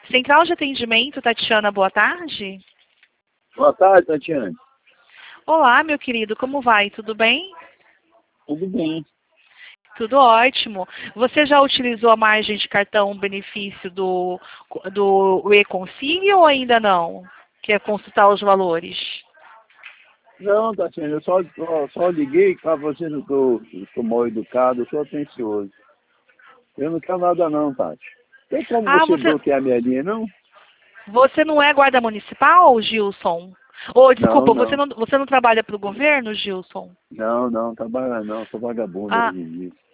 Central de Atendimento, Tatiana, boa tarde. Boa tarde, Tatiana. Olá, meu querido, como vai? Tudo bem? Tudo bem. Tudo ótimo. Você já utilizou a margem de cartão benefício do e-Consigne ou ainda não? Quer consultar os valores? Não, Tatiana, eu só liguei para você, eu tô mal educado, eu sou atencioso. Eu não quero nada não, Tati. Tem como Ah, você bloquear minha linha, não? você não é guarda municipal, Gilson? Ou, Não, desculpa, não. você não trabalha para o governo, Gilson? Não, trabalha não, sou vagabundo Ah, hoje em dia.